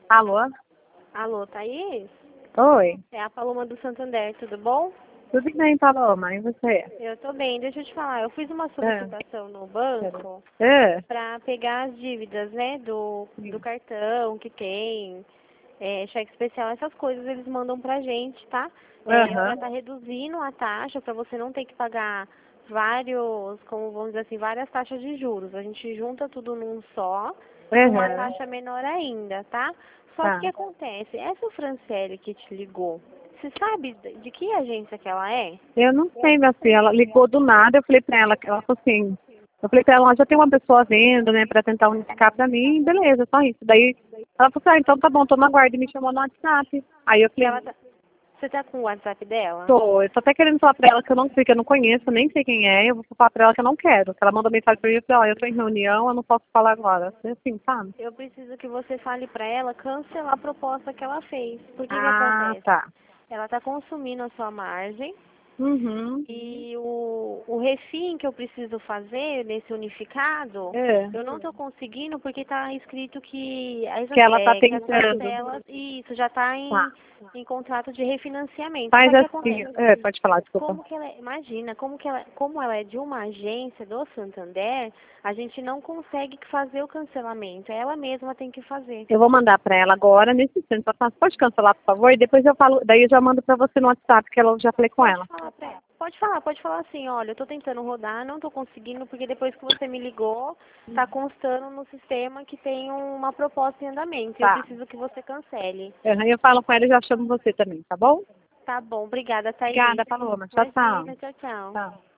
Alô? Alô, Thaís? Oi. É a Paloma do Santander, tudo bom? Tudo bem, Paloma? E você? Eu tô bem, deixa eu te falar, eu fiz uma É. solicitação no banco É. para pegar as dívidas, né, do cartão que tem, cheque especial, essas coisas eles mandam pra gente, tá? Aham. Pra tá reduzindo a taxa, para você não ter que pagar vários, como vamos dizer assim, várias taxas de juros. A gente junta tudo num só, com uma Aham. taxa menor ainda, tá? Só que o Tá. que acontece? Essa Franciele que te ligou, você sabe de que agência que ela é? Eu não sei, minha filha. Ela ligou do nada, eu falei pra ela falou assim, eu falei pra ela, já tem uma pessoa vendo, né, pra tentar unificar pra mim, beleza, só isso. Daí ela falou assim, então tá bom, tô na guarda, e me chamou no WhatsApp. Aí eu E falei, você tá com o WhatsApp dela? eu tô até querendo falar pra ela que eu não sei, que eu não conheço, nem sei quem é, eu vou falar pra ela que eu não quero. Que ela mandou mensagem pra mim e falou, eu tô em reunião, eu não posso falar agora. Eu falei assim, sabe? Eu preciso que você fale pra ela cancelar a proposta que ela fez. Por que Ah, acontece? tá. Ela tá consumindo a sua margem. Uhum. E o refim que eu preciso fazer nesse unificado, É. eu não estou conseguindo porque está escrito que Que ela tá que as tentando. parcelas, isso já está Tá. em contrato de refinanciamento. Faz Só que assim. acontece, Pode falar, desculpa. como que ela, imagina, como ela é de uma agência do Santander, a gente não consegue fazer o cancelamento. Ela mesma tem que fazer. Eu vou mandar pra ela agora, nesse instante. Ela fala, pode cancelar, por favor? E depois eu falo, daí eu já mando pra você no WhatsApp, que eu já falei com Pode ela. falar pra ela. Pode falar assim, olha, eu tô tentando rodar, não tô conseguindo, porque depois que você me ligou, tá constando no sistema que tem uma proposta em andamento. E eu Tá. preciso que você cancele. Eu falo com ela e já chamo você também, tá bom? Tá bom, obrigada, Thaís. Obrigada, Paloma. Tchau, tchau. Imagina, tchau, tchau. Tchau.